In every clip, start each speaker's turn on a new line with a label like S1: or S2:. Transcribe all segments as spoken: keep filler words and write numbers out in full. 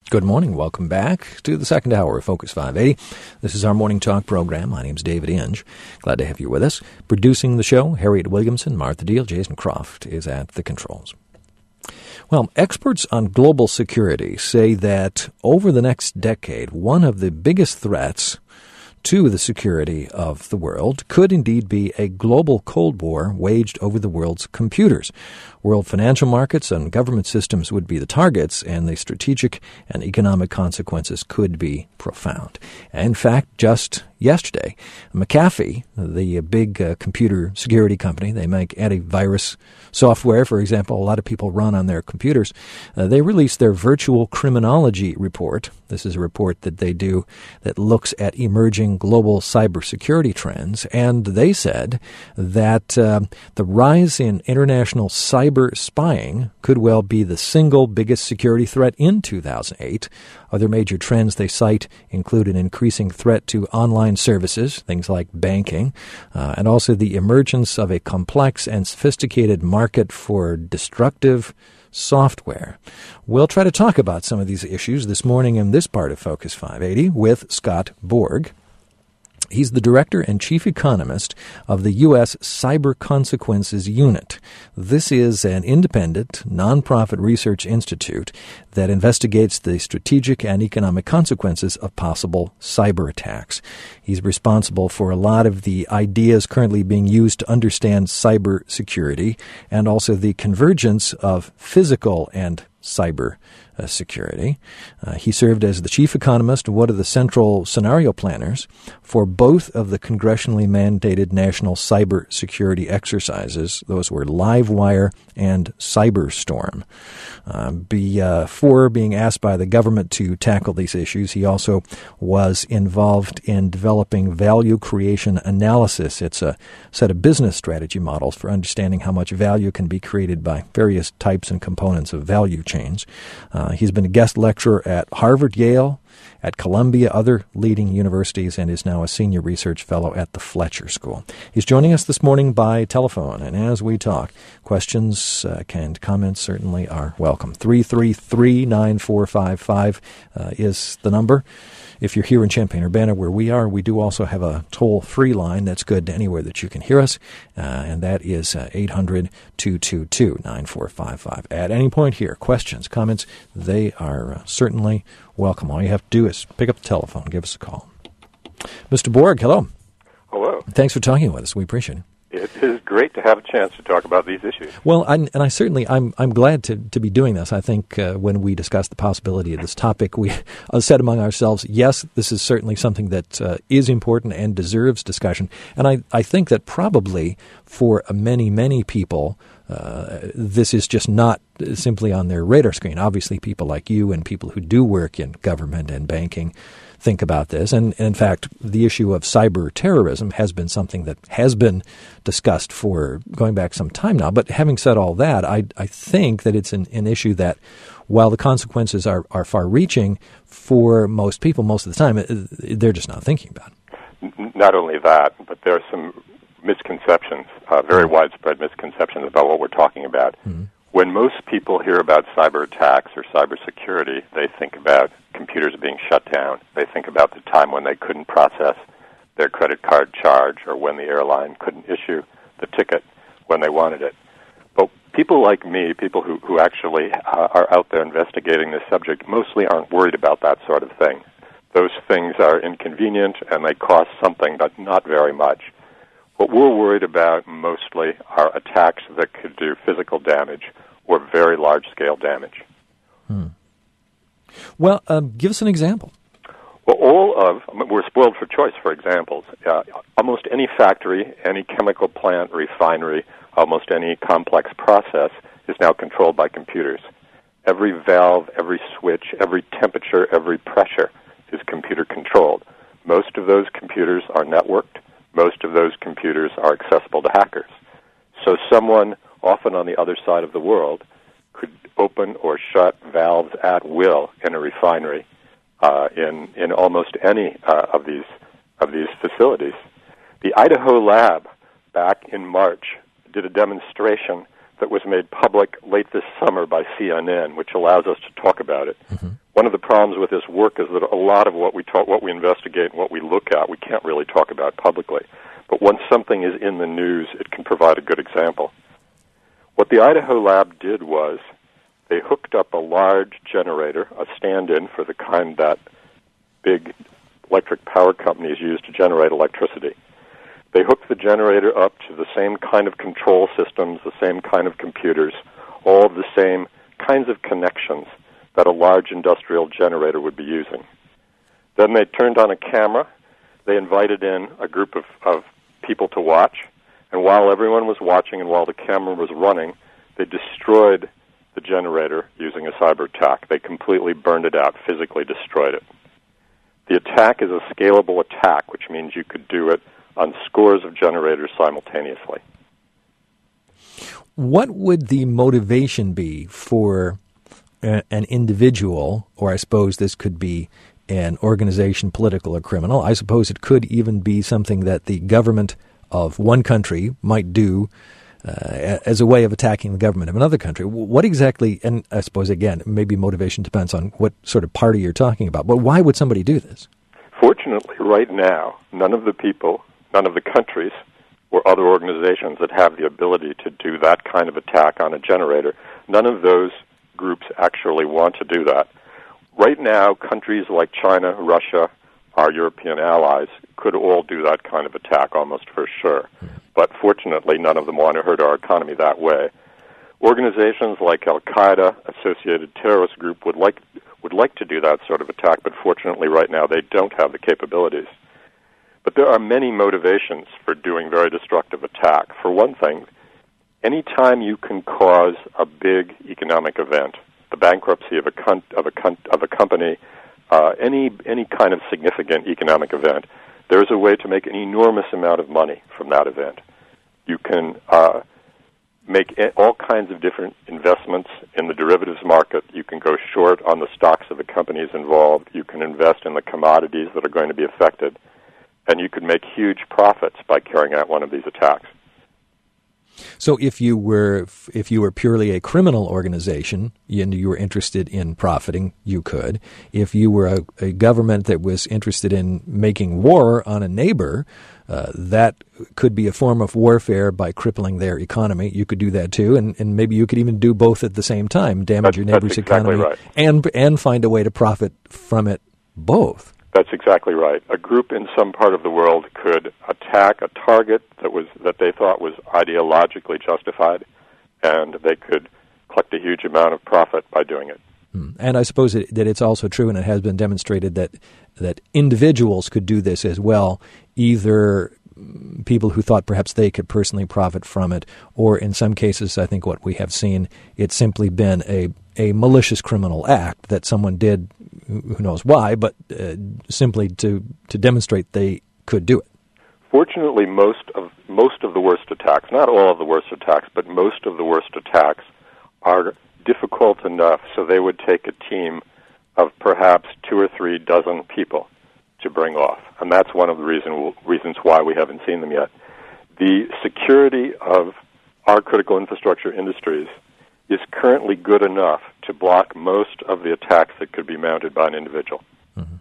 S1: Good morning. Welcome back to the second hour of Focus five eighty. This is our morning talk program. My name's David Inge. Glad to have you with us. Producing the show, Harriet Williamson, Martha Deal, Jason Croft is at the controls. Well, experts on global security say that over the next decade, one of the biggest threats to the security of the world could indeed be a global Cold War waged over the world's computers. World financial markets and government systems would be the targets, and the strategic and economic consequences could be profound. In fact, just yesterday, McAfee, the big uh, computer security company, they make antivirus software, for example, a lot of people run on their computers. Uh, they released their virtual criminology report. This is a report that they do that looks at emerging global cybersecurity trends, and they said that uh, the rise in international cyber spying could well be the single biggest security threat in two thousand eight. Other major trends they cite include an increasing threat to online services, things like banking, uh, and also the emergence of a complex and sophisticated market for destructive software. We'll try to talk about some of these issues this morning in this part of Focus five eighty with Scott Borg. He's the director and chief economist of the U S Cyber Consequences Unit. This is an independent, nonprofit research institute that investigates the strategic and economic consequences of possible cyber attacks. He's responsible for a lot of the ideas currently being used to understand cyber security and also the convergence of physical and cyber uh, security. Uh, he served as the chief economist and one of the central scenario planners for both of the congressionally mandated national cyber security exercises. Those were Livewire and Cyberstorm. Uh, before being asked by the government to tackle these issues, he also was involved in developing value creation analysis. It's a set of business strategy models for understanding how much value can be created by various types and components of value chains. Uh, he's been a guest lecturer at Harvard, Yale, at Columbia, other leading universities, and is now a senior research fellow at the Fletcher School. He's joining us this morning by telephone, and as we talk, questions uh, and comments certainly are welcome. three three three, nine four five five uh, is the number. If you're here in Champaign-Urbana, where we are, we do also have a toll-free line that's good anywhere that you can hear us, uh, and that is uh, eight hundred, two two two, nine four five five. At any point here, questions, comments, they are uh, certainly welcome. All you have to do is pick up the telephone, give us a call. Mister Borg, hello.
S2: Hello.
S1: Thanks for talking with us. We appreciate it.
S2: It is great to have a chance to talk about these issues.
S1: Well, I, and I certainly, I'm I'm glad to, to be doing this. I think uh, when we discussed the possibility of this topic, we uh, said among ourselves, yes, this is certainly something that uh, is important and deserves discussion. And I, I think that probably for many, many people, uh, this is just not simply on their radar screen. Obviously, people like you and people who do work in government and banking think about this. And, and in fact, the issue of cyber terrorism has been something that has been discussed for going back some time now. But having said all that, I, I think that it's an, an issue that, while the consequences are, are far-reaching for most people most of the time, they're just not thinking about it.
S2: Not only that, but there are some misconceptions, uh, very widespread misconceptions about what we're talking about. Mm-hmm. When most people hear about cyber attacks or cybersecurity, they think about computers being shut down. They think about the time when they couldn't process their credit card charge or when the airline couldn't issue the ticket when they wanted it. But people like me, people who, who actually uh, are out there investigating this subject, mostly aren't worried about that sort of thing. Those things are inconvenient and they cost something, but not very much. What we're worried about mostly are attacks that could do physical damage or very large-scale damage.
S1: Hmm. Well, uh, give us an example.
S2: Well, all of, I mean, we're spoiled for choice for examples. Uh, almost any factory, any chemical plant, refinery, almost any complex process is now controlled by computers. Every valve, every switch, every temperature, every pressure is computer-controlled. Most of those computers are networked. Most of those computers are accessible to hackers. So someone, often on the other side of the world, could open or shut valves at will in a refinery uh, in in almost any uh, of these of these facilities. The Idaho lab back in March did a demonstration that was made public late this summer by C N N, which allows us to talk about it. Mm-hmm. One of the problems with this work is that a lot of what we talk, what we investigate and what we look at, we can't really talk about publicly. But once something is in the news, it can provide a good example. What the Idaho lab did was they hooked up a large generator, a stand-in for the kind that big electric power companies use to generate electricity. They hooked the generator up to the same kind of control systems, the same kind of computers, all of the same kinds of connections that a large industrial generator would be using. Then they turned on a camera. They invited in a group of, of people to watch. And while everyone was watching and while the camera was running, they destroyed the generator using a cyber attack. They completely burned it out, physically destroyed it. The attack is a scalable attack, which means you could do it on scores of generators simultaneously.
S1: What would the motivation be for a, an individual, or I suppose this could be an organization, political or criminal? I suppose it could even be something that the government of one country might do uh, as a way of attacking the government of another country. What exactly, and I suppose, again, maybe motivation depends on what sort of party you're talking about, but why would somebody do this?
S2: Fortunately, right now, none of the people, none of the countries or other organizations that have the ability to do that kind of attack on a generator, none of those groups actually want to do that. Right now, countries like China, Russia, our European allies could all do that kind of attack almost for sure. But fortunately, none of them want to hurt our economy that way. Organizations like Al-Qaeda, associated terrorist group, would like would like to do that sort of attack, but fortunately right now they don't have the capabilities. But there are many motivations for doing very destructive attack. For one thing, any time you can cause a big economic event, the bankruptcy of a con- of a con- of a company, uh, any any kind of significant economic event, there's a way to make an enormous amount of money from that event. You can uh, make all kinds of different investments in the derivatives market. You can go short on the stocks of the companies involved. You can invest in the commodities that are going to be affected. And you could make huge profits by carrying out one of these attacks.
S1: So if you were if you were purely a criminal organization and you were interested in profiting, you could. If you were a, a government that was interested in making war on a neighbor, uh, that could be a form of warfare by crippling their economy. You could do that too, and, and maybe you could even do both at the same time, damage
S2: that's,
S1: your neighbor's
S2: that's exactly
S1: economy
S2: right.
S1: and and find a way to profit from it both.
S2: That's exactly right. A group in some part of the world could attack a target that was that they thought was ideologically justified, and they could collect a huge amount of profit by doing it.
S1: Hmm. And I suppose it, that it's also true, and it has been demonstrated, that that individuals could do this as well, either people who thought perhaps they could personally profit from it, or in some cases, I think what we have seen, it's simply been a, a malicious criminal act that someone did, who knows why, but uh, simply to, to demonstrate they could do it.
S2: Fortunately, most of most of the worst attacks, not all of the worst attacks, but most of the worst attacks are difficult enough so they would take a team of perhaps two or three dozen people to bring off. And that's one of the reason, reasons why we haven't seen them yet. The security of our critical infrastructure industries is currently good enough to block most of the attacks that could be mounted by an individual.
S1: Mm-hmm.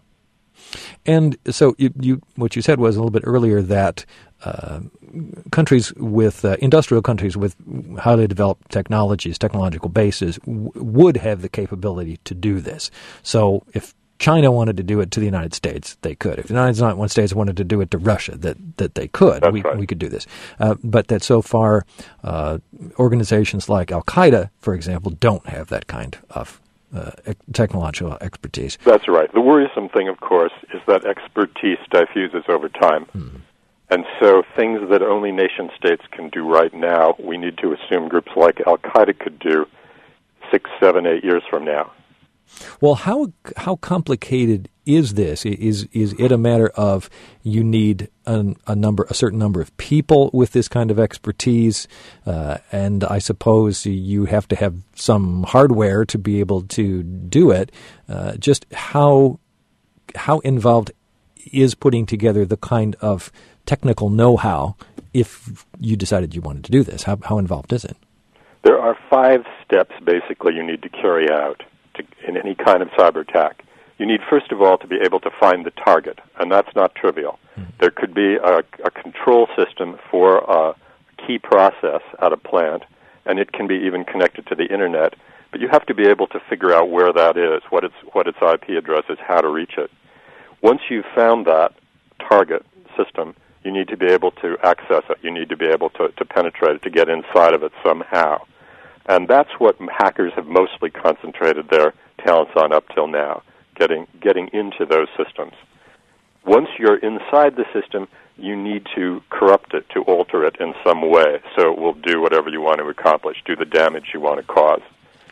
S1: And so you, you, what you said was a little bit earlier that uh, countries with, uh, industrial countries with highly developed technologies, technological bases, w- would have the capability to do this. So if China wanted to do it to the United States, they could. If the United States wanted to do it to Russia, that, that they could.
S2: That's
S1: we,
S2: right.
S1: we could do this. Uh, but that so far, uh, organizations like Al-Qaeda, for example, don't have that kind of uh, technological expertise.
S2: That's right. The worrisome thing, of course, is that expertise diffuses over time. Hmm. And so things that only nation states can do right now, we need to assume groups like Al-Qaeda could do six, seven, eight years from now.
S1: Well, how how complicated is this? Is is it a matter of you need a, a number, a certain number of people with this kind of expertise, uh, and I suppose you have to have some hardware to be able to do it. Uh, just how how involved is putting together the kind of technical know-how if you decided you wanted to do this? How how involved is it?
S2: There are five steps basically you need to carry out to, in any kind of cyber attack, you need, first of all, to be able to find the target, and that's not trivial. Mm-hmm. There could be a, a control system for a key process at a plant, and it can be even connected to the Internet, but you have to be able to figure out where that is, what its, what its I P address is, how to reach it. Once you've found that target system, you need to be able to access it. You need to be able to, to penetrate it, to get inside of it somehow. And that's what hackers have mostly concentrated their talents on up till now, getting getting into those systems. Once you're inside the system, you need to corrupt it, to alter it in some way so it will do whatever you want to accomplish, do the damage you want to cause.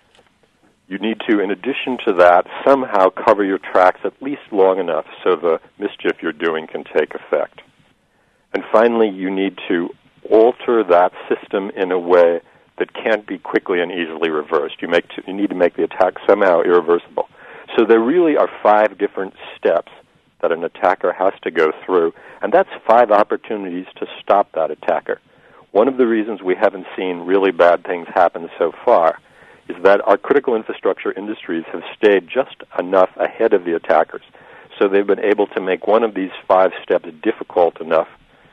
S2: You need to, in addition to that, somehow cover your tracks at least long enough so the mischief you're doing can take effect. And finally, you need to alter that system in a way that can't be quickly and easily reversed. You, make to, you need to make the attack somehow irreversible. So there really are five different steps that an attacker has to go through, and that's five opportunities to stop that attacker. One of the reasons we haven't seen really bad things happen so far is that our critical infrastructure industries have stayed just enough ahead of the attackers, so they've been able to make one of these five steps difficult enough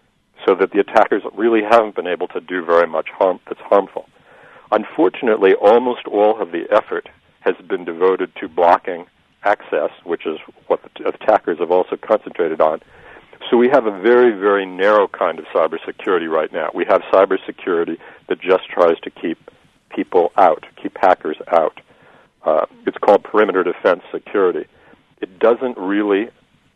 S2: so that the attackers really haven't been able to do very much harm that's harmful. Unfortunately, almost all of the effort has been devoted to blocking access, which is what the attackers have also concentrated on. So we have a very, very narrow kind of cybersecurity right now. We have cybersecurity that just tries to keep people out, keep hackers out. Uh, it's called perimeter defense security. It doesn't really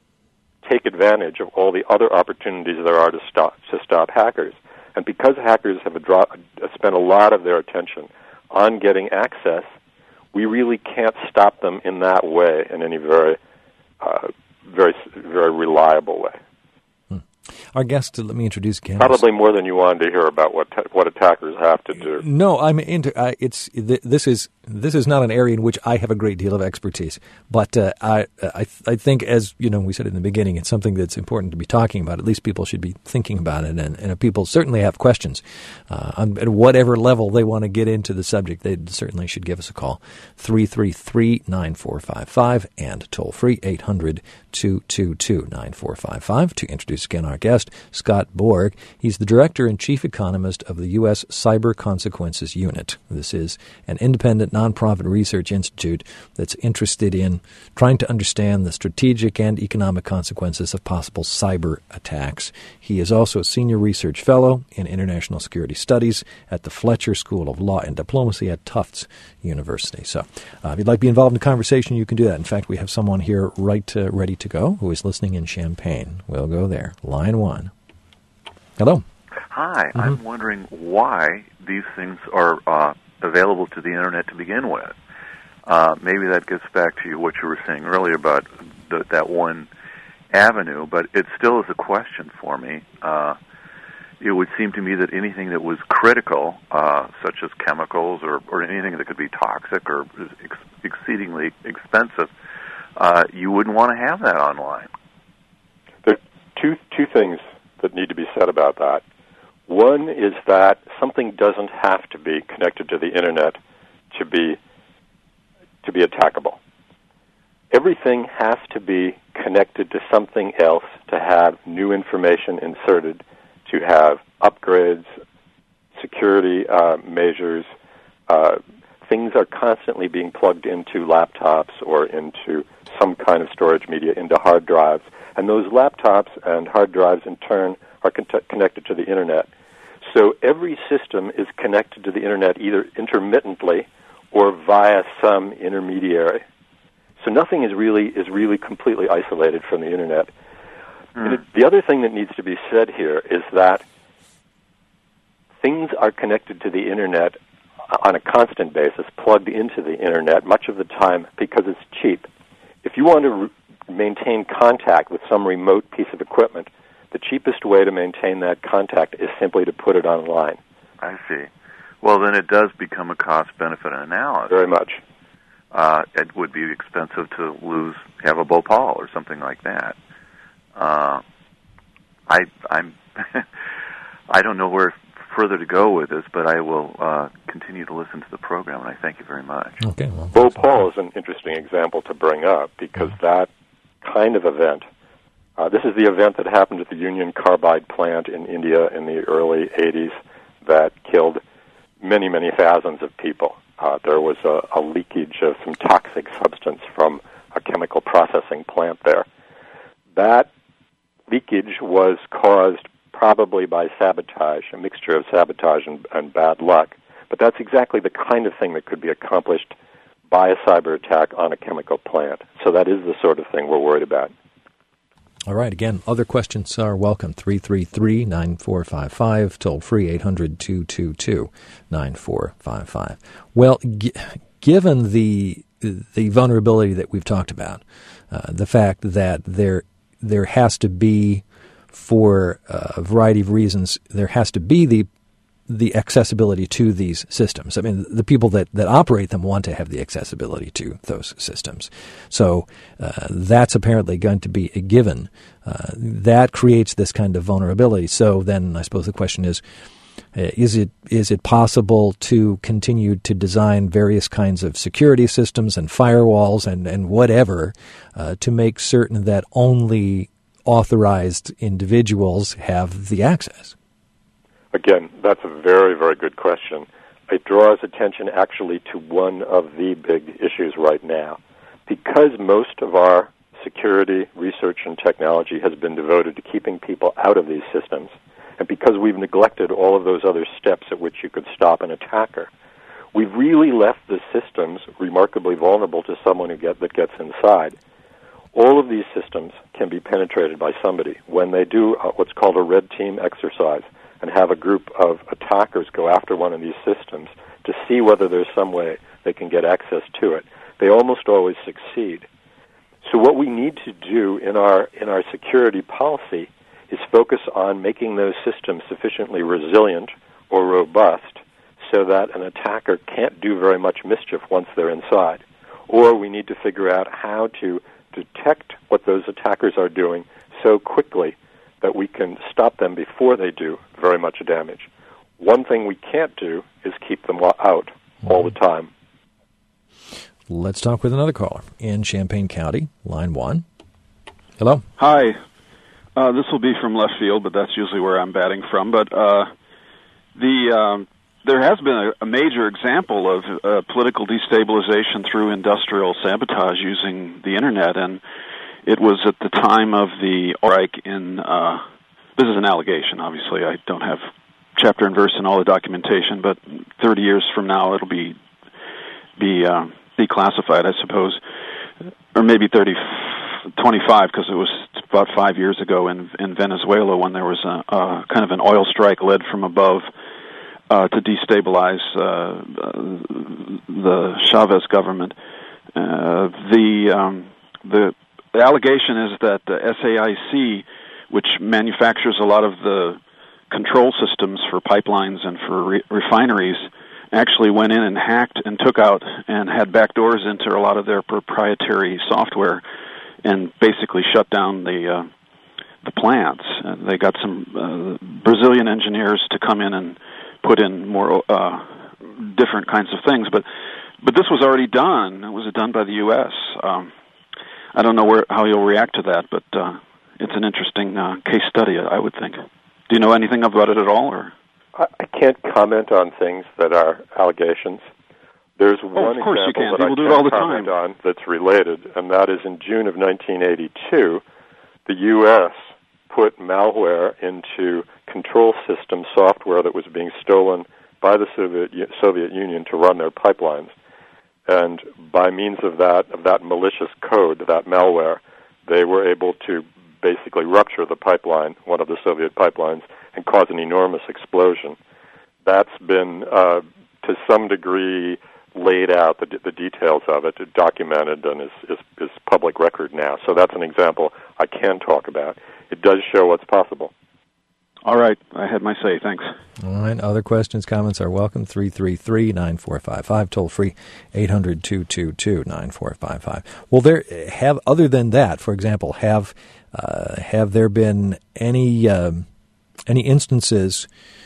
S2: take advantage of all the other opportunities there are to stop to stop hackers. And because hackers have a draw, spent a lot of their attention on getting access, we really can't stop them in that way, in any very, uh, very, very reliable way.
S1: Hmm. Our guest, let me introduce again.
S2: Probably more than you wanted to hear about what ta- what attackers have to do.
S1: No, I'm into. Uh, it's th- this is this is not an area in which I have a great deal of expertise, but uh, I I, th- I think, as you know, we said in the beginning, it's something that's important to be talking about. At least people should be thinking about it, and, and if people certainly have questions uh, on at whatever level they want to get into the subject, they certainly should give us a call, three three three, nine four five five, and toll free eight hundred, two two two, nine four five five. To introduce again our guest, Scott Borg. He's the director and chief economist of the U S Cyber Consequences Unit. This is an independent nonprofit research institute that's interested in trying to understand the strategic and economic consequences of possible cyber attacks. He is also a senior research fellow in international security studies at the Fletcher School of Law and Diplomacy at Tufts University. So uh, if you'd like to be involved in the conversation, you can do that. In fact, we have someone here right uh, ready to go who is listening in Champaign. We'll go there. Line one. Hello.
S3: Hi.
S1: Mm-hmm.
S3: I'm wondering why these things are uh, available to the Internet to begin with. Uh, maybe that gets back to what you were saying earlier about the, that one avenue, but it still is a question for me. Uh, it would seem to me that anything that was critical, uh, such as chemicals or, or anything that could be toxic or ex- exceedingly expensive, uh, you wouldn't want to have that online.
S2: There are two, two things that need to be said about that. One is that something doesn't have to be connected to the Internet to be to be attackable. Everything has to be connected to something else to have new information inserted, to have upgrades, security uh, measures. Uh, things are constantly being plugged into laptops or into some kind of storage media, into hard drives. And those laptops and hard drives, in turn, are con- connected to the Internet. So every system is connected to the Internet either intermittently or via some intermediary. So nothing is really is really completely isolated from the Internet. Mm. And it, the other thing that needs to be said here is that things are connected to the Internet on a constant basis, plugged into the Internet much of the time because it's cheap. If you want to re- maintain contact with some remote piece of equipment, the cheapest way to maintain that contact is simply to put it online.
S3: I see. Well, then it does become a cost-benefit analysis.
S2: Very much.
S3: Uh, it would be expensive to lose, have a Bhopal or something like that. Uh, I, I'm, I don't know where, further to go with this, but I will uh, continue to listen to the program, and I thank you very much.
S1: Okay. Well,
S2: Bhopal is an interesting example to bring up because that kind of event, uh, this is the event that happened at the Union Carbide plant in India in the early eighties that killed many, many thousands of people. Uh, there was a, a leakage of some toxic substance from a chemical processing plant there. That leakage was caused probably by sabotage, a mixture of sabotage and, and bad luck. But that's exactly the kind of thing that could be accomplished by a cyber attack on a chemical plant. So that is the sort of thing we're worried about.
S1: All right. Again, other questions are welcome. three three three, nine four five five, toll free eight hundred, two two two, nine four five five. Well, g- given the the vulnerability that we've talked about, uh, the fact that there there has to be, for a variety of reasons, there has to be the the accessibility to these systems. I mean, the people that, that operate them want to have the accessibility to those systems. So uh, that's apparently going to be a given. Uh, that creates this kind of vulnerability. So then I suppose the question is, uh, is it is it possible to continue to design various kinds of security systems and firewalls and, and whatever uh, to make certain that only authorized individuals have the access?
S2: Again, that's a very, very good question. It draws attention actually to one of the big issues right now. Because most of our security, research, and technology has been devoted to keeping people out of these systems, and because we've neglected all of those other steps at which you could stop an attacker, we've really left the systems remarkably vulnerable to someone who get, that gets inside. All of these systems can be penetrated by somebody when they do uh, what's called a red team exercise and have a group of attackers go after one of these systems to see whether there's some way they can get access to it. They almost always succeed. So what we need to do in our in our security policy is focus on making those systems sufficiently resilient or robust so that an attacker can't do very much mischief once they're inside. Or we need to figure out how to detect what those attackers are doing so quickly that we can stop them before they do very much damage. One thing we can't do is keep them out all the time.
S1: Let's talk with another caller in Champaign County, line one. Hello.
S4: Hi. Uh, this will be from left field, but that's usually where I'm batting from. But uh, the um, there has been a, a major example of uh, political destabilization through industrial sabotage using the Internet, and it was at the time of the strike in, uh, this is an allegation, obviously. I don't have chapter and verse and all the documentation, but thirty years from now it'll be be uh, declassified, I suppose, or maybe thirty, twenty-five, because it was about five years ago in in Venezuela when there was a, a kind of an oil strike led from above uh, to destabilize uh, the Chavez government. Uh, the um, the The allegation is that the S A I C, which manufactures a lot of the control systems for pipelines and for re- refineries, actually went in and hacked and took out and had backdoors into a lot of their proprietary software and basically shut down the uh, the plants. And they got some uh, Brazilian engineers to come in and put in more uh, different kinds of things. But but this was already done. It was done by the U S Um I don't know where, how you'll react to that, but uh, it's an interesting uh, case study, I would think. Do you know anything about it at all? Or
S2: I, I can't comment on things that are allegations. There's
S4: oh,
S2: one
S4: of course
S2: example
S4: you can.
S2: that
S4: People
S2: I
S4: do it
S2: can't
S4: all the
S2: comment
S4: time.
S2: on that's related, and that is in June of nineteen eighty-two, the U S put malware into control system software that was being stolen by the Soviet Soviet Union to run their pipelines. And by means of that, of that malicious code, that malware, they were able to basically rupture the pipeline, one of the Soviet pipelines, and cause an enormous explosion. That's been, uh, to some degree, laid out, the, the details of it, documented, and is, is, is public record now. So that's an example I can talk about. It does show what's possible.
S4: All right. I had my say. Thanks.
S1: All right. Other questions, comments are welcome. three three three, nine four five five, toll free, eight hundred, two two two, nine four five five. Well, there have, other than that, for example, have uh, have there been any um, any instances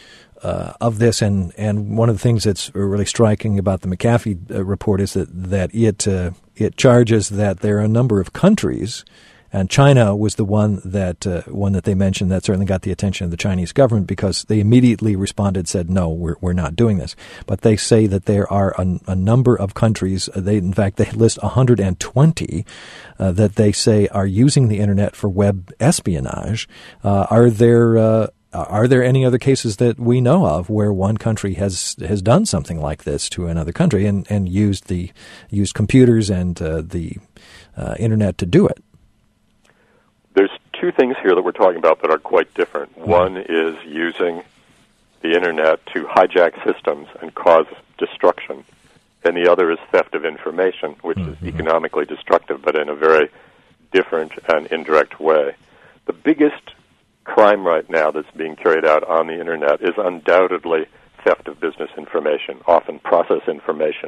S1: uh, of this, and, and one of the things that's really striking about the McAfee uh, report is that that it uh, it charges that there are a number of countries. And China was the one that uh, one that they mentioned that certainly got the attention of the Chinese government because they immediately responded, said, no, we're we're not doing this. But they say that there are a, a number of countries, they in fact, they list one hundred twenty uh, that they say are using the Internet for web espionage. Uh, are there uh, are there any other cases that we know of where one country has has done something like this to another country and, and used the used computers and uh, the uh, Internet to do it?
S2: There's two things here that we're talking about that are quite different. One is using the Internet to hijack systems and cause destruction, and the other is theft of information, which mm-hmm. is economically destructive, but in a very different and indirect way. The biggest crime right now that's being carried out on the Internet is undoubtedly theft of business information, often process information.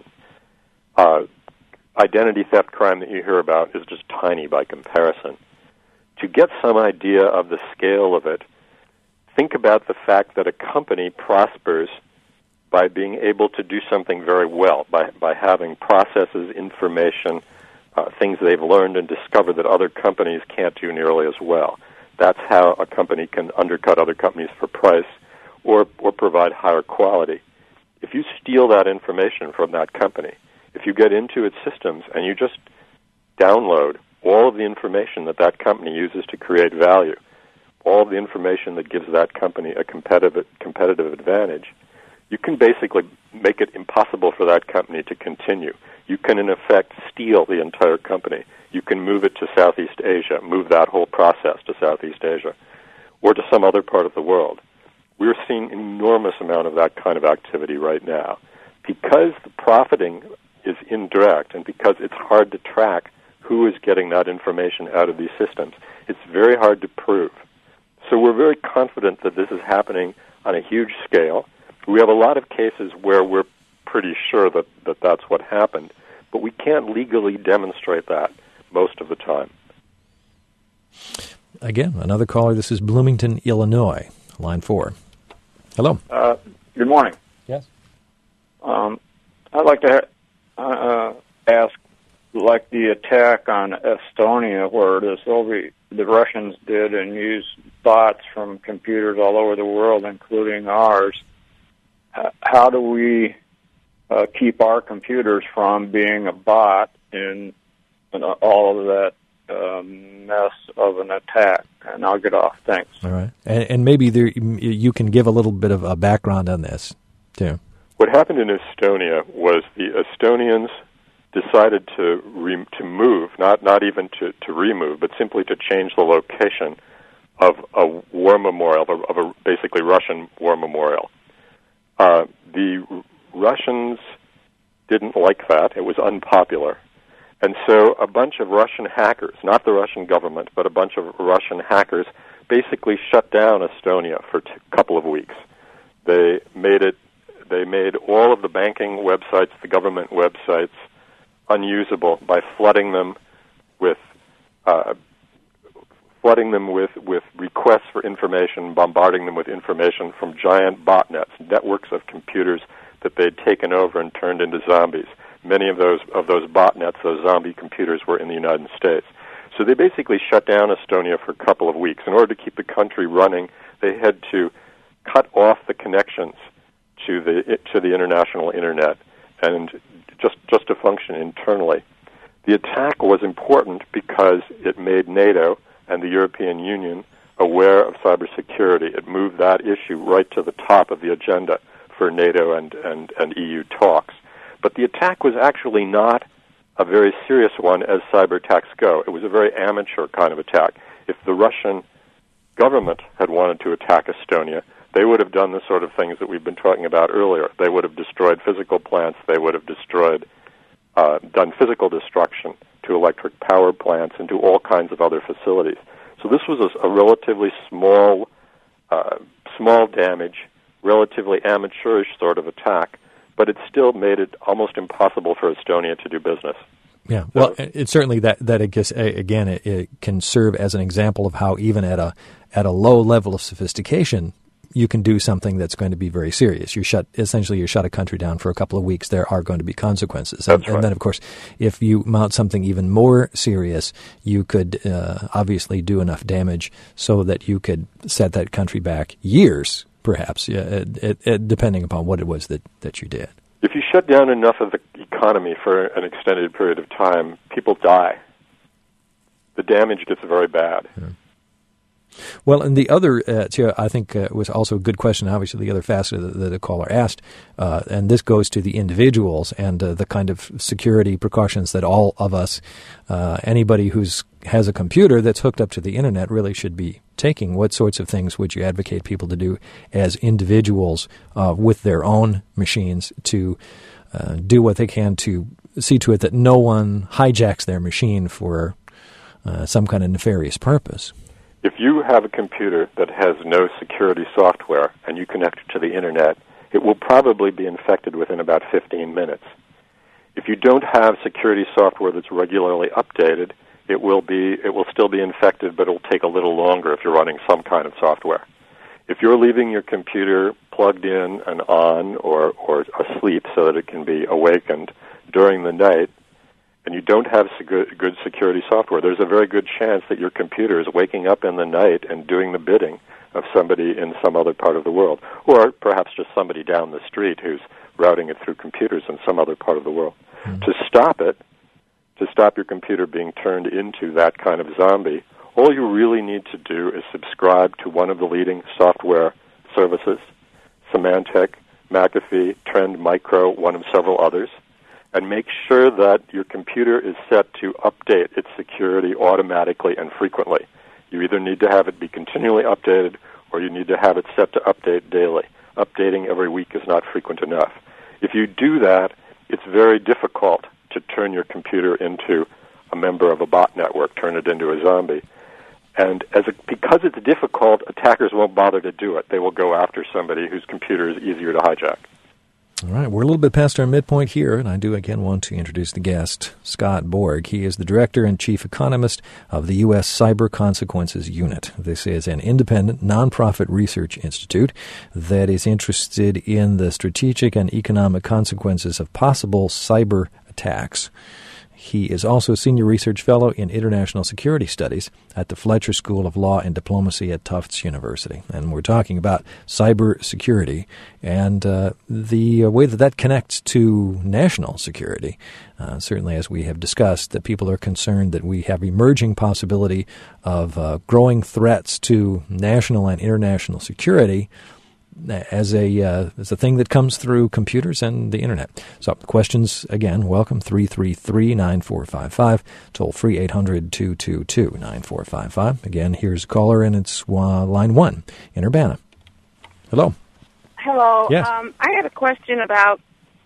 S2: Uh, identity theft crime that you hear about is just tiny by comparison. To get some idea of the scale of it, think about the fact that a company prospers by being able to do something very well, by, by having processes, information, uh, things they've learned and discovered that other companies can't do nearly as well. That's how a company can undercut other companies for price or, or provide higher quality. If you steal that information from that company, if you get into its systems and you just download all of the information that that company uses to create value, all of the information that gives that company a competitive competitive advantage, you can basically make it impossible for that company to continue. You can, in effect, steal the entire company. You can move it to Southeast Asia, move that whole process to Southeast Asia, or to some other part of the world. We're seeing an enormous amount of that kind of activity right now. Because the profiting is indirect and because it's hard to track who is getting that information out of these systems, it's very hard to prove. So we're very confident that this is happening on a huge scale. We have a lot of cases where we're pretty sure that, that that's what happened, but we can't legally demonstrate that most of the time.
S1: Again, another caller. This is Bloomington, Illinois, line four. Hello.
S5: Uh, good morning.
S1: Yes.
S5: Um, I'd like to ha- uh, ask, like the attack on Estonia, where the Soviet, the Russians did and used bots from computers all over the world, including ours. Uh, how do we uh, keep our computers from being a bot in, in all of that uh, mess of an attack? And I'll get off. Thanks.
S1: All right. And, and maybe there, you can give a little bit of a background on this, too.
S2: What happened in Estonia was the Estonians decided to re- to move, not not even to, to remove, but simply to change the location of a war memorial, of a, of a basically Russian war memorial. Uh, the R- Russians didn't like that. It was unpopular. And so a bunch of Russian hackers, not the Russian government, but a bunch of Russian hackers, basically shut down Estonia for a t- couple of weeks. They made it. They made all of the banking websites, the government websites, unusable by flooding them with uh, flooding them with, with requests for information, bombarding them with information from giant botnets, networks of computers that they'd taken over and turned into zombies. Many of those of those botnets, those zombie computers, were in the United States. So they basically shut down Estonia for a couple of weeks. In order to keep the country running, they had to cut off the connections to the to the international internet and just just to function internally. The attack was important because it made NATO and the European Union aware of cybersecurity. It moved that issue right to the top of the agenda for NATO and, and, and E U talks. But the attack was actually not a very serious one as cyber attacks go. It was a very amateur kind of attack. If the Russian government had wanted to attack Estonia, they would have done the sort of things that we've been talking about earlier. They would have destroyed physical plants. They would have destroyed, uh, done physical destruction to electric power plants and to all kinds of other facilities. So this was a, a relatively small, uh, small damage, relatively amateurish sort of attack, but it still made it almost impossible for Estonia to do business.
S1: Yeah, well, it's certainly that that it gets, again, it, it can serve as an example of how even at a at a low level of sophistication, you can do something that's going to be very serious. You shut essentially you shut a country down for a couple of weeks. There are going to be consequences, and,
S2: That's right.
S1: and then of course, if you mount something even more serious, you could uh, obviously do enough damage so that you could set that country back years, perhaps, yeah, it, it, it, depending upon what it was that, that you did.
S2: If you shut down enough of the economy for an extended period of time, people die. The damage gets very bad.
S1: Yeah. Well, and the other, uh, too, I think, uh, was also a good question, obviously, the other facet that, that the caller asked, uh, and this goes to the individuals and uh, the kind of security precautions that all of us, uh, anybody who's has a computer that's hooked up to the Internet really should be taking. What sorts of things would you advocate people to do as individuals uh, with their own machines to uh, do what they can to see to it that no one hijacks their machine for uh, some kind of nefarious purpose?
S2: If you have a computer that has no security software and you connect it to the Internet, it will probably be infected within about fifteen minutes. If you don't have security software that's regularly updated, it will be it will still be infected, but it will take a little longer if you're running some kind of software. If you're leaving your computer plugged in and on or, or asleep so that it can be awakened during the night, and you don't have good, good security software, there's a very good chance that your computer is waking up in the night and doing the bidding of somebody in some other part of the world, or perhaps just somebody down the street who's routing it through computers in some other part of the world. Mm-hmm. To stop it, to stop your computer being turned into that kind of zombie, all you really need to do is subscribe to one of the leading software services, Symantec, McAfee, Trend Micro, one of several others, and make sure that your computer is set to update its security automatically and frequently. You either need to have it be continually updated or you need to have it set to update daily. Updating every week is not frequent enough. If you do that, it's very difficult to turn your computer into a member of a bot network, turn it into a zombie. And as a, because it's difficult, attackers won't bother to do it. They will go after somebody whose computer is easier to hijack.
S1: All right, we're a little bit past our midpoint here, and I do again want to introduce the guest, Scott Borg. He is the Director and Chief Economist of the U S Cyber Consequences Unit. This is an independent, nonprofit research institute that is interested in the strategic and economic consequences of possible cyber attacks. He is also a Senior Research Fellow in International Security Studies at the Fletcher School of Law and Diplomacy at Tufts University. And we're talking about cyber security and uh, the way that that connects to national security. Uh, certainly, as we have discussed, that people are concerned that we have emerging possibility of uh, growing threats to national and international security as a uh, as a thing that comes through computers and the Internet. So questions, again, welcome, three three three, nine four five five, toll free eight hundred, two two two, nine four five five. Again, here's a caller, and it's uh, line one in Urbana. Hello.
S6: Hello.
S1: Yes.
S6: Um, I had a question about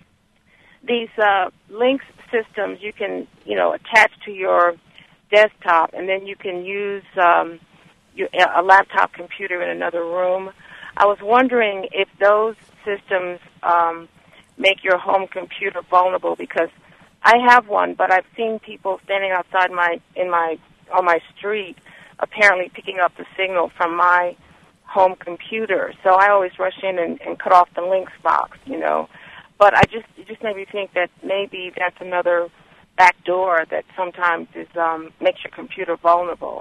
S6: these uh, Lynx systems you can, you know, attach to your desktop, and then you can use um, your, a laptop computer in another room. I was wondering if those systems um, make your home computer vulnerable, because I have one, but I've seen people standing outside my in my on my street, apparently picking up the signal from my home computer. So I always rush in and, and cut off the Lynx box, you know. But I just it just made me think that maybe that's another back door that sometimes is um, makes your computer vulnerable.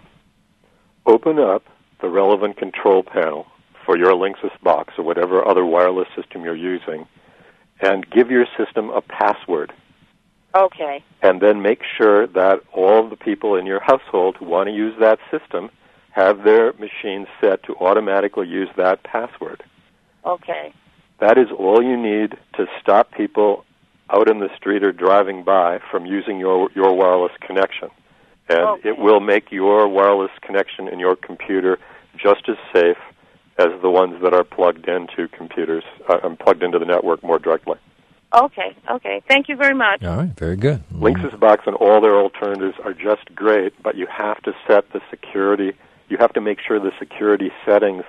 S2: Open up the relevant control panel for your Linksys box or whatever other wireless system you're using, and give your system a password.
S6: Okay.
S2: And then make sure that all of the people in your household who want to use that system have their machines set to automatically use that password.
S6: Okay.
S2: That is all you need to stop people out in the street or driving by from using your, your wireless connection. And
S6: okay.
S2: It will make your wireless connection in your computer just as safe as the ones that are plugged into computers, uh, and plugged into the network more directly.
S6: Okay, okay. Thank you very much.
S1: All right, very good.
S2: Linksys Box and all their alternatives are just great, but you have to set the security, you have to make sure the security settings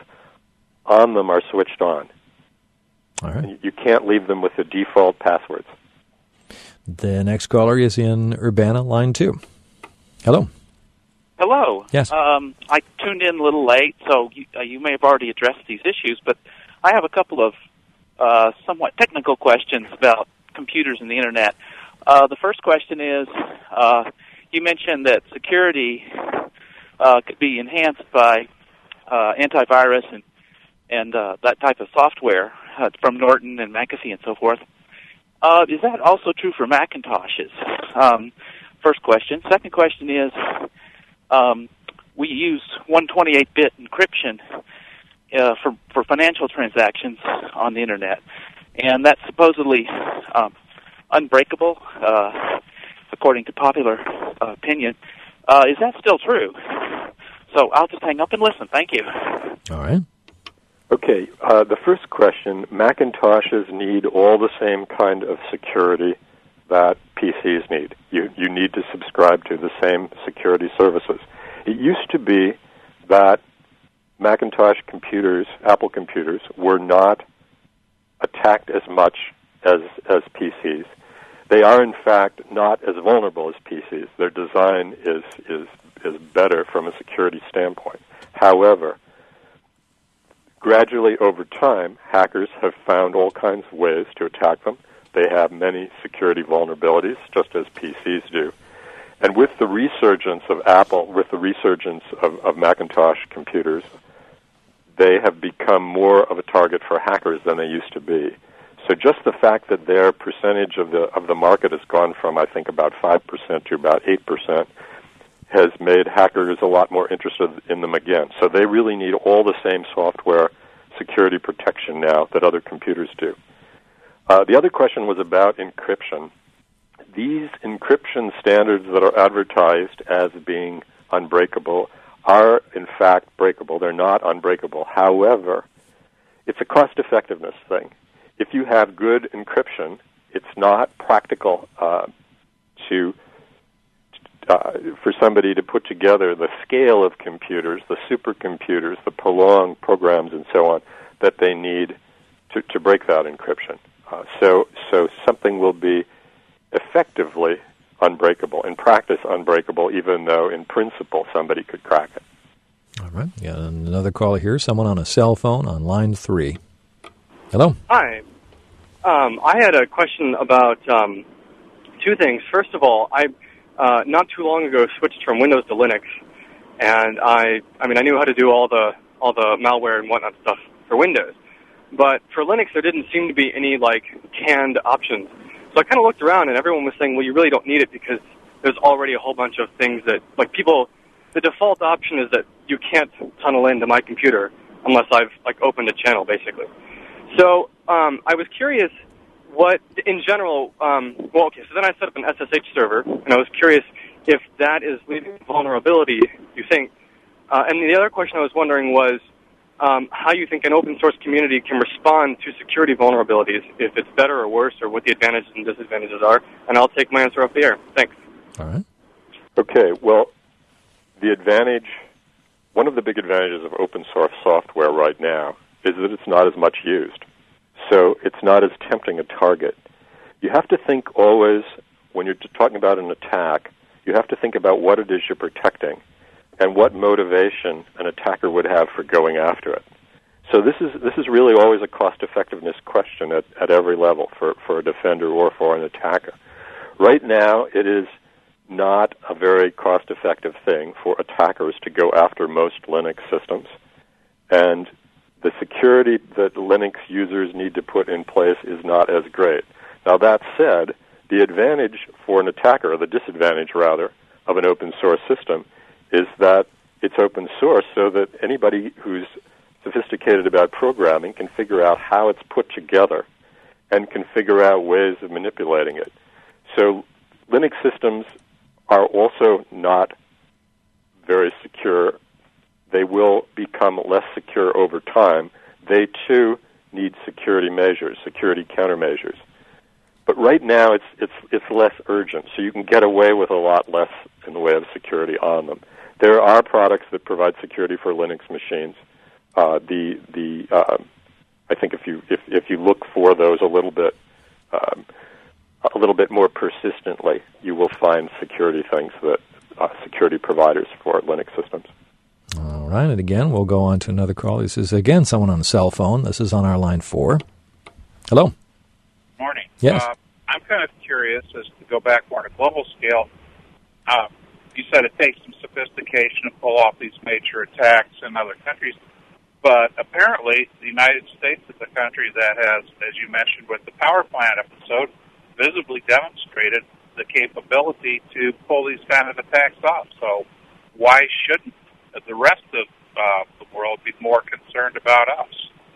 S2: on them are switched on.
S1: All right.
S2: And you can't leave them with the default passwords.
S1: The next caller is in Urbana, line two. Hello.
S7: Hello.
S1: Yes.
S7: Um, I tuned in a little late, so you, uh, you may have already addressed these issues, but I have a couple of uh, somewhat technical questions about computers and the Internet. Uh, the first question is, uh, you mentioned that security uh, could be enhanced by uh, antivirus and, and uh, that type of software uh, from Norton and McAfee and so forth. Uh, is that also true for Macintoshes? Um, first question. Second question is, Um, we use one twenty-eight bit encryption uh, for for financial transactions on the Internet, and that's supposedly um, unbreakable, uh, according to popular uh, opinion. Uh, is that still true? So I'll just hang up and listen. Thank you.
S1: All right.
S2: Okay, uh, the first question, Macintoshes need all the same kind of security that P Cs need. You you need to subscribe to the same security services. It used to be that Macintosh computers, Apple computers, were not attacked as much as as P Cs. They are in fact not as vulnerable as P Cs. Their design is is is better from a security standpoint. However, gradually over time, hackers have found all kinds of ways to attack them. They have many security vulnerabilities, just as P Cs do. And with the resurgence of Apple, with the resurgence of, of Macintosh computers, they have become more of a target for hackers than they used to be. So just the fact that their percentage of the of the market has gone from, I think, about five percent to about eight percent has made hackers a lot more interested in them again. So they really need all the same software security protection now that other computers do. Uh, the other question was about encryption. These encryption standards that are advertised as being unbreakable are, in fact, breakable. They're not unbreakable. However, it's a cost-effectiveness thing. If you have good encryption, it's not practical uh, to uh, for somebody to put together the scale of computers, the supercomputers, the prolonged programs, and so on, that they need to, to break that encryption. Uh, so, so something will be effectively unbreakable, in practice unbreakable, even though in principle somebody could crack it.
S1: All right. Got another caller here. Someone on a cell phone on line three. Hello.
S8: Hi. Um, I had a question about um, two things. First of all, I uh, not too long ago switched from Windows to Linux, and I, I mean, I knew how to do all the all the malware and whatnot stuff for Windows. But for Linux, there didn't seem to be any, like, canned options. So I kind of looked around, and everyone was saying, well, you really don't need it because there's already a whole bunch of things that, like, people, the default option is that you can't tunnel into my computer unless I've, like, opened a channel, basically. So um, I was curious what, in general, um, well, okay, so then I set up an S S H server, and I was curious if that is leaving vulnerability, you think. Uh, and the other question I was wondering was, Um, how you think an open source community can respond to security vulnerabilities, if it's better or worse, or what the advantages and disadvantages are. And I'll take my answer off the air. Thanks.
S1: All right.
S2: Okay, well, the advantage, one of the big advantages of open source software right now is that it's not as much used. So it's not as tempting a target. You have to think always, when you're talking about an attack, you have to think about what it is you're protecting and what motivation an attacker would have for going after it. So this is this is really always a cost-effectiveness question at, at every level for, for a defender or for an attacker. Right now, it is not a very cost-effective thing for attackers to go after most Linux systems, and the security that Linux users need to put in place is not as great. Now, that said, the advantage for an attacker, or the disadvantage, rather, of an open-source system is that it's open source so that anybody who's sophisticated about programming can figure out how it's put together and can figure out ways of manipulating it. So Linux systems are also not very secure. They will become less secure over time. They, too, need security measures, security countermeasures. But right now, it's it's it's less urgent, so you can get away with a lot less in the way of security on them. There are products that provide security for Linux machines. Uh, the the uh, I think if you if if you look for those a little bit um, a little bit more persistently, you will find security things that uh, security providers for Linux systems.
S1: All right, and again, we'll go on to another call. This is, again, someone on a cell phone. This is on our line four. Hello.
S9: Morning.
S1: Yes.
S9: Uh, I'm kind of curious as to go back more on a global scale. Uh, you said it takes some sophistication to pull off these major attacks in other countries, but apparently the United States is a country that has, as you mentioned with the power plant episode, visibly demonstrated the capability to pull these kind of attacks off. So why shouldn't the rest of uh, the world be more concerned about us?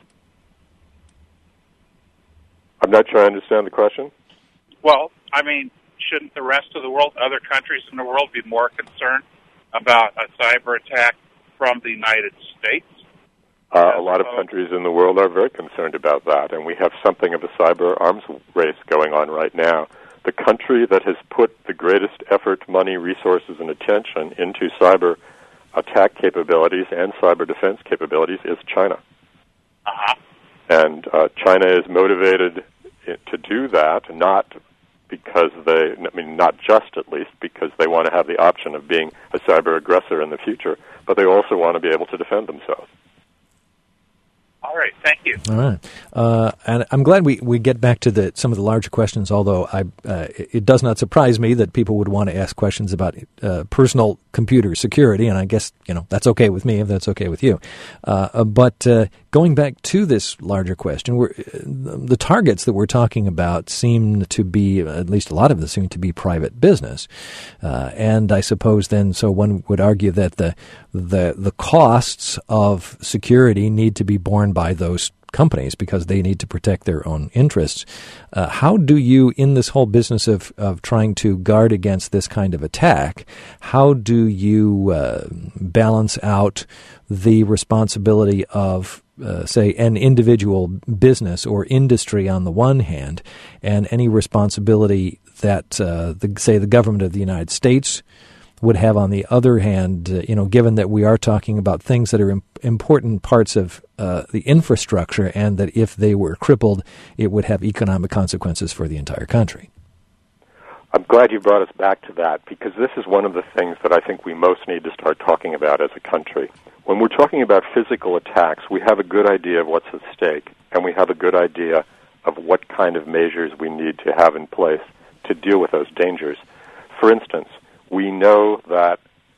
S2: I'm not sure I understand the question.
S9: Well, I mean, shouldn't the rest of the world, other countries in the world, be more concerned about a cyber attack from the United States?
S2: Uh, a lot of countries in the world are very concerned about that, and we have something of a cyber arms race going on right now. The country that has put the greatest effort, money, resources, and attention into cyber attack capabilities and cyber defense capabilities is China.
S9: Uh-huh.
S2: And uh, China is motivated to do that, not because they, I mean, not just at least, because they want to have the option of being a cyber aggressor in the future, but they also want to be able to defend themselves.
S9: All right, thank you.
S1: All right. Uh, and I'm glad we, we get back to the some of the larger questions, although I, uh, it does not surprise me that people would want to ask questions about uh, personal computer security, and I guess, you know, that's okay with me if that's okay with you. Uh, but uh, going back to this larger question, we're, the targets that we're talking about seem to be, at least a lot of them seem to be private business. Uh, and I suppose then, so one would argue that the the the costs of security need to be borne by those companies because they need to protect their own interests. Uh, how do you, in this whole business of, of trying to guard against this kind of attack, how do you uh, balance out the responsibility of, uh, say, an individual business or industry on the one hand, and any responsibility that, uh, the, say, the government of the United States would have on the other hand, uh, you know, given that we are talking about things that are im- important parts of uh, the infrastructure, and that if they were crippled, it would have economic consequences for the entire country?
S2: I'm glad you brought us back to that, because this is one of the things that I think we most need to start talking about as a country. When we're talking about physical attacks, we have a good idea of what's at stake, and we have a good idea of what kind of measures we need to have in place to deal with those dangers. For instance, we know that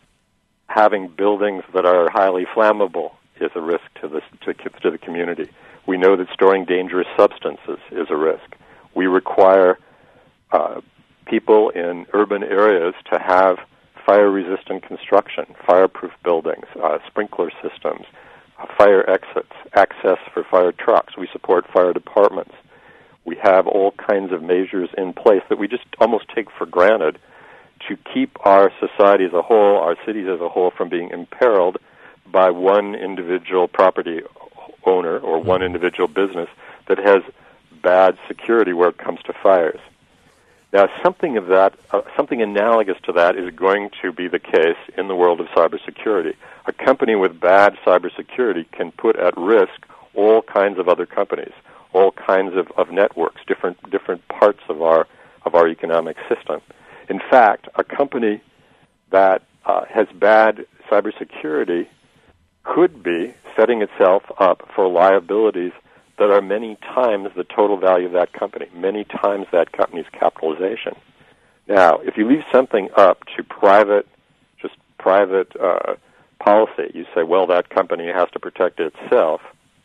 S2: having buildings that are highly flammable is a risk to the, to, to the community. We know that storing dangerous substances is a risk. We require uh, people in urban areas to have fire-resistant construction, fireproof buildings, uh, sprinkler systems, uh, fire exits, access for fire trucks. We support fire departments. We have all kinds of measures in place that we just almost take for granted to keep our society as a whole, our cities as a whole, from being imperiled by one individual property owner or one individual business that has bad security where it comes to fires. Now, something of that, uh, something analogous to that is going to be the case in the world of cybersecurity. A company with bad cybersecurity can put at risk all kinds of other companies, all kinds of, of networks, different different parts of our of our economic system. In fact, a company that uh, has bad cybersecurity could be setting itself up for liabilities that are many times the total value of that company, many times that company's capitalization. Now, if you leave something up to private, just private uh, policy, you say, well, that company has to protect itself.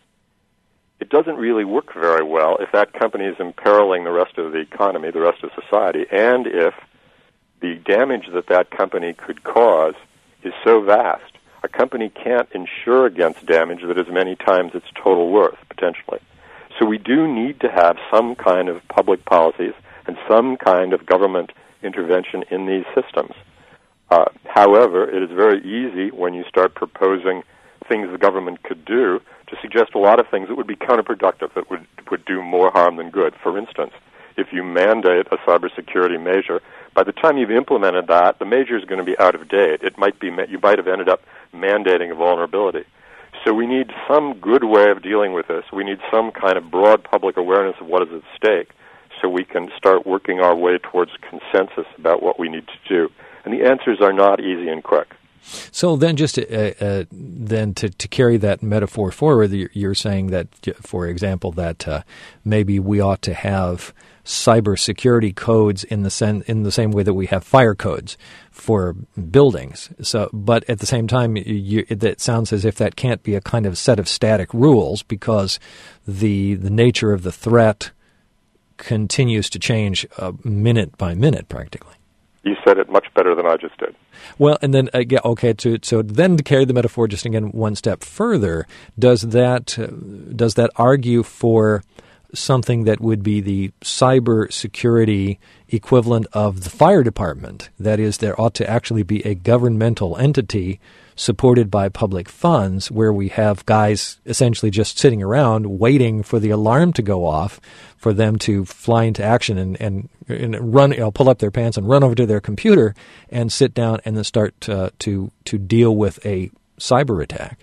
S2: It doesn't really work very well if that company is imperiling the rest of the economy, the rest of society, and if the damage that that company could cause is so vast. A company can't insure against damage that is many times its total worth, potentially. So we do need to have some kind of public policies and some kind of government intervention in these systems. Uh, however, it is very easy when you start proposing things the government could do to suggest a lot of things that would be counterproductive, that would, would do more harm than good. For instance, if you mandate a cybersecurity measure, by the time you've implemented that, the measure is going to be out of date. It might be, you might have ended up mandating a vulnerability. So we need some good way of dealing with this. We need some kind of broad public awareness of what is at stake so we can start working our way towards consensus about what we need to do. And the answers are not easy and quick.
S1: So then just uh, uh, then to, to carry that metaphor forward, you're saying that, for example, that uh, maybe we ought to have cybersecurity codes in the sen- in the same way that we have fire codes for buildings. So, but at the same time, you, it, it sounds as if that can't be a kind of set of static rules because the the nature of the threat continues to change uh, minute by minute, practically.
S2: You said it much better than I just did.
S1: Well, and then uh, yeah, okay. To, so then, to carry the metaphor just again one step further, does that uh, does that argue for something that would be the cyber security equivalent of the fire department? That is, there ought to actually be a governmental entity supported by public funds where we have guys essentially just sitting around waiting for the alarm to go off for them to fly into action and, and, and run, you know, pull up their pants and run over to their computer and sit down and then start uh, to to deal with a cyber attack.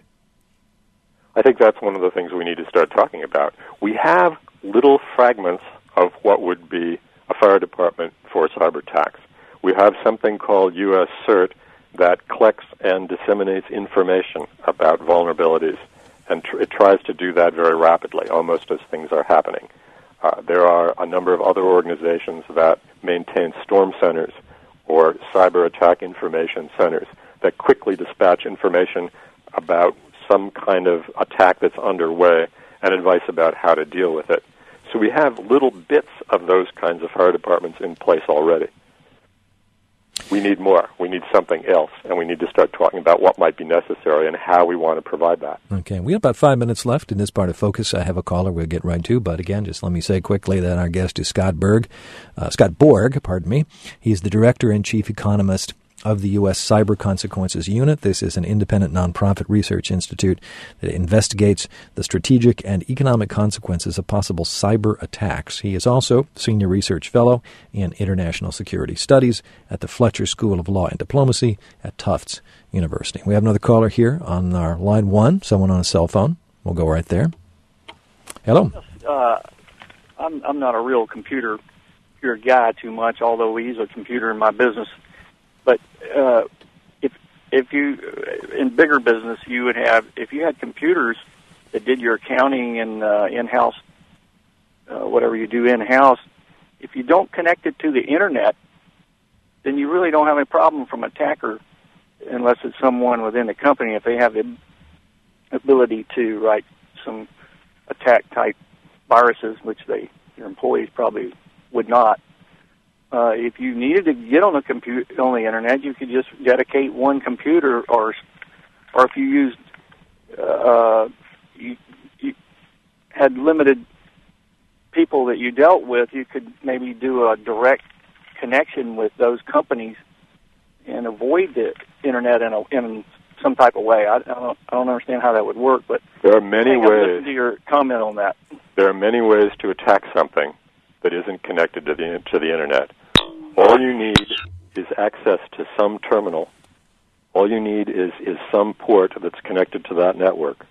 S2: I think that's one of the things we need to start talking about. We have little fragments of what would be a fire department for cyber attacks. We have something called U S CERT that collects and disseminates information about vulnerabilities, and tr- it tries to do that very rapidly, almost as things are happening. Uh, there are a number of other organizations that maintain storm centers or cyber attack information centers that quickly dispatch information about some kind of attack that's underway and advice about how to deal with it. So we have little bits of those kinds of fire departments in place already. We need more. We need something else, and we need to start talking about what might be necessary and how we want to provide that.
S1: Okay. We have about five minutes left in this part of Focus. I have a caller we'll get right to, but again, just let me say quickly that our guest is Scott Berg, uh, Scott Borg, pardon me. He's the Director and Chief Economist of the U S Cyber Consequences Unit. This is an independent nonprofit research institute that investigates the strategic and economic consequences of possible cyber attacks. He is also Senior Research Fellow in International Security Studies at the Fletcher School of Law and Diplomacy at Tufts University. We have another caller here on our line one, someone on a cell phone. We'll go right there. Hello.
S10: Uh, I'm, I'm not a real computer, computer guy too much, although we use a computer in my business. But uh, if if you in bigger business, you would have if you had computers that did your accounting and uh, in-house uh, whatever you do in-house. If you don't connect it to the internet, then you really don't have a problem from attacker, unless it's someone within the company. If they have the ability to write some attack type viruses, which they your employees probably would not. Uh, if you needed to get on the computer on the internet, you could just dedicate one computer, or or if you used uh, you, you had limited people that you dealt with, you could maybe do a direct connection with those companies and avoid the internet in a, in some type of way. I, I don't I don't understand how that would work, but
S2: there are many
S10: I
S2: ways.
S10: Listen to your comment on that.
S2: There are many ways to attack something that isn't connected to the to the internet. All you need is access to some terminal. All you need is, is some port that's connected to that network.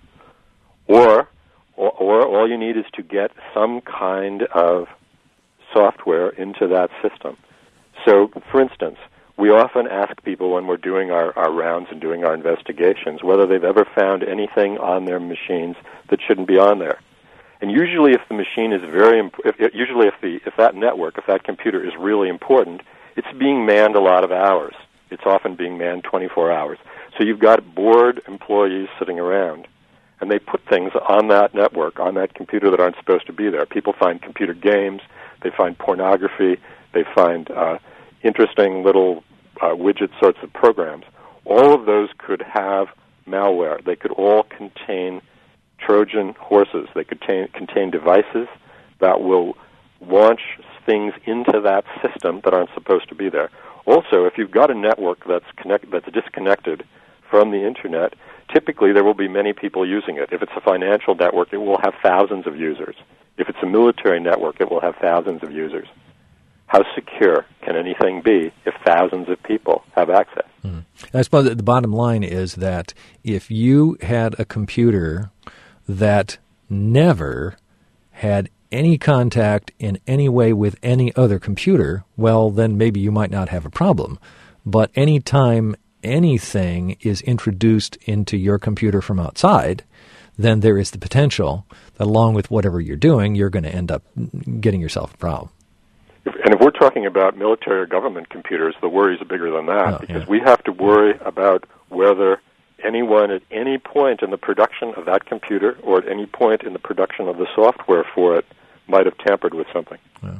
S2: Or, or or all you need is to get some kind of software into that system. So, for instance, we often ask people when we're doing our, our rounds and doing our investigations whether they've ever found anything on their machines that shouldn't be on there. And usually, if the machine is very, imp- if, usually if the if that network, if that computer is really important, it's being manned a lot of hours. It's often being manned twenty-four hours. So you've got bored employees sitting around, and they put things on that network, on that computer that aren't supposed to be there. People find computer games, they find pornography, they find uh, interesting little uh, widget sorts of programs. All of those could have malware. They could all contain Trojan horses. They could contain, contain devices that will launch things into that system that aren't supposed to be there. Also, if you've got a network that's connect, that's disconnected from the internet, typically there will be many people using it. If it's a financial network, it will have thousands of users. If it's a military network, it will have thousands of users. How secure can anything be if thousands of people have access?
S1: Hmm. I suppose the bottom line is that if you had a computer that never had any contact in any way with any other computer, well, then maybe you might not have a problem. But any time anything is introduced into your computer from outside, then there is the potential that along with whatever you're doing, you're going to end up getting yourself a problem.
S2: And if we're talking about military or government computers, the worries are bigger than that,
S1: oh,
S2: because
S1: yeah.
S2: we have to worry about whether anyone at any point in the production of that computer or at any point in the production of the software for it might have tampered with something.
S1: Yeah.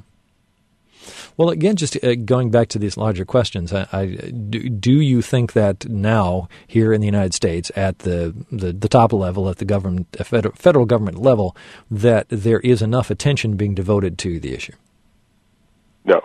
S1: Well, again, just uh, going back to these larger questions, I, I, do, do you think that now here in the United States at the, the, the top level, at the government, federal, federal government level, that there is enough attention being devoted to the issue?
S2: No.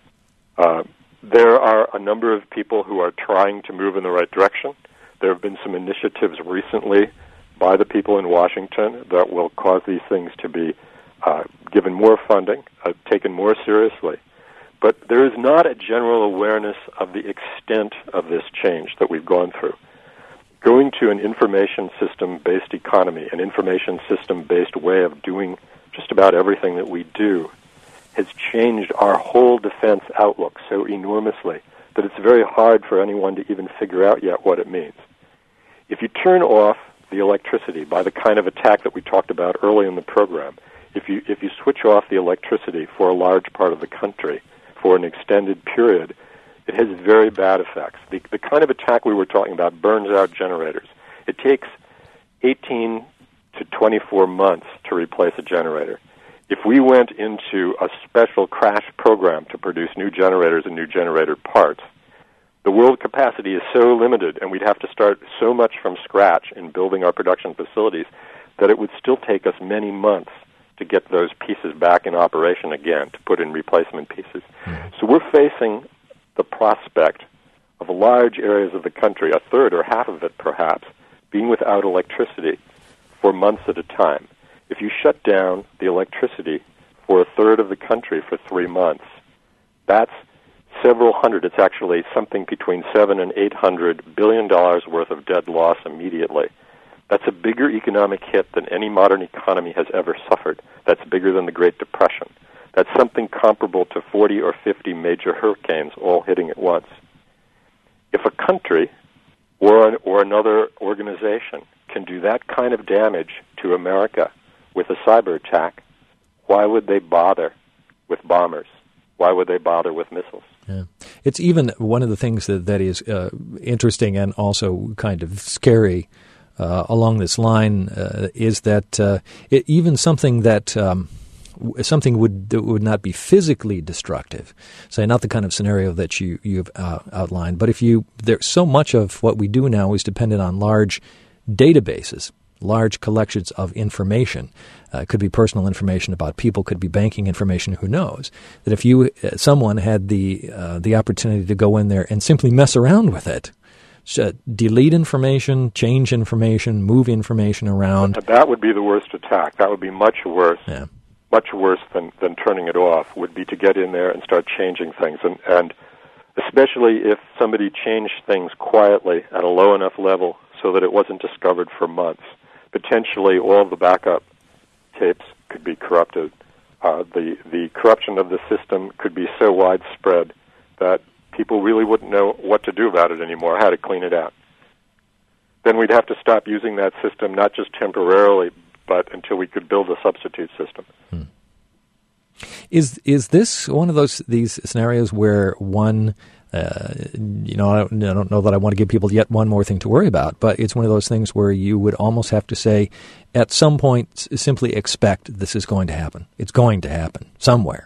S2: Uh, there are a number of people who are trying to move in the right direction. There have been some initiatives recently by the people in Washington that will cause these things to be uh, given more funding, uh, taken more seriously. But there is not a general awareness of the extent of this change that we've gone through. Going to an information system-based economy, an information system-based way of doing just about everything that we do, has changed our whole defense outlook so enormously that it's very hard for anyone to even figure out yet what it means. If you turn off the electricity by the kind of attack that we talked about early in the program, if you if you switch off the electricity for a large part of the country for an extended period, it has very bad effects. The, the kind of attack we were talking about burns out generators. It takes eighteen to twenty-four months to replace a generator. If we went into a special crash program to produce new generators and new generator parts, the world capacity is so limited, and we'd have to start so much from scratch in building our production facilities that it would still take us many months to get those pieces back in operation again, to put in replacement pieces. Mm-hmm. So we're facing the prospect of large areas of the country, a third or half of it perhaps, being without electricity for months at a time. If you shut down the electricity for a third of the country for three months, that's several hundred, it's actually something between seven and eight hundred billion dollars worth of dead loss immediately. That's a bigger economic hit than any modern economy has ever suffered. That's bigger than the Great Depression. That's something comparable to forty or fifty major hurricanes all hitting at once. If a country or an, or another organization can do that kind of damage to America with a cyber attack, why would they bother with bombers? Why would they bother with missiles?
S1: Yeah. It's even one of the things that, that is uh, interesting and also kind of scary uh, along this line uh, is that uh, it, even something that um, something would that would not be physically destructive, say not the kind of scenario that you you've uh, outlined, but if you there's so much of what we do now is dependent on large databases, large collections of information. Uh, it could be personal information about people, could be banking information, who knows. That if you, uh, someone had the uh, the opportunity to go in there and simply mess around with it, so delete information, change information, move information around.
S2: That would be the worst attack. That would be much worse.
S1: Yeah.
S2: Much worse than, than turning it off would be to get in there and start changing things. And, and especially if somebody changed things quietly at a low enough level so that it wasn't discovered for months. Potentially all of the backup tapes could be corrupted. Uh, the the corruption of the system could be so widespread that people really wouldn't know what to do about it anymore, how to clean it out. Then we'd have to stop using that system, not just temporarily, but until we could build a substitute system.
S1: Hmm. Is is this one of those these scenarios where one Uh, you know, I don't, I don't know that I want to give people yet one more thing to worry about, but it's one of those things where you would almost have to say, at some point, s- simply expect this is going to happen. It's going to happen somewhere.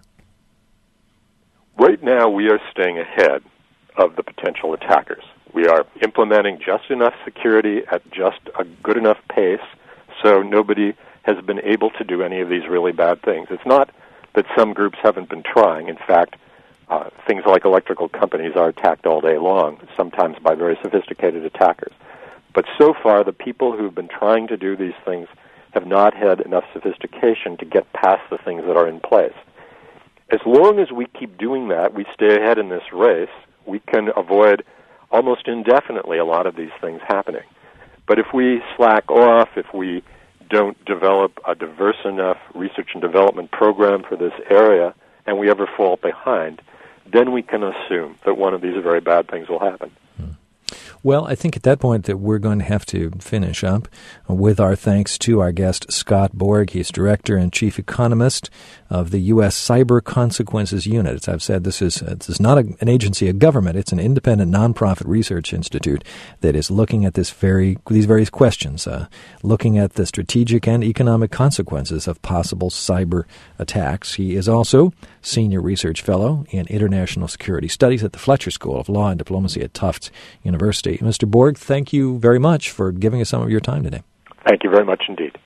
S2: Right now, we are staying ahead of the potential attackers. We are implementing just enough security at just a good enough pace so nobody has been able to do any of these really bad things. It's not that some groups haven't been trying. In fact, Uh, things like electrical companies are attacked all day long, sometimes by very sophisticated attackers. But so far, the people who've been trying to do these things have not had enough sophistication to get past the things that are in place. As long as we keep doing that, we stay ahead in this race, we can avoid almost indefinitely a lot of these things happening. But if we slack off, if we don't develop a diverse enough research and development program for this area, and we ever fall behind, then we can assume that one of these very bad things will happen.
S1: Well, I think at that point that we're going to have to finish up with our thanks to our guest, Scott Borg. He's Director and Chief Economist of the U S Cyber Consequences Unit. As I've said, this is, this is not a, an agency of government. It's an independent nonprofit research institute that is looking at this very these various questions, uh, looking at the strategic and economic consequences of possible cyber attacks. He is also Senior Research Fellow in International Security Studies at the Fletcher School of Law and Diplomacy at Tufts University. Mister Borg, thank you very much for giving us some of your time today.
S2: Thank you very much indeed.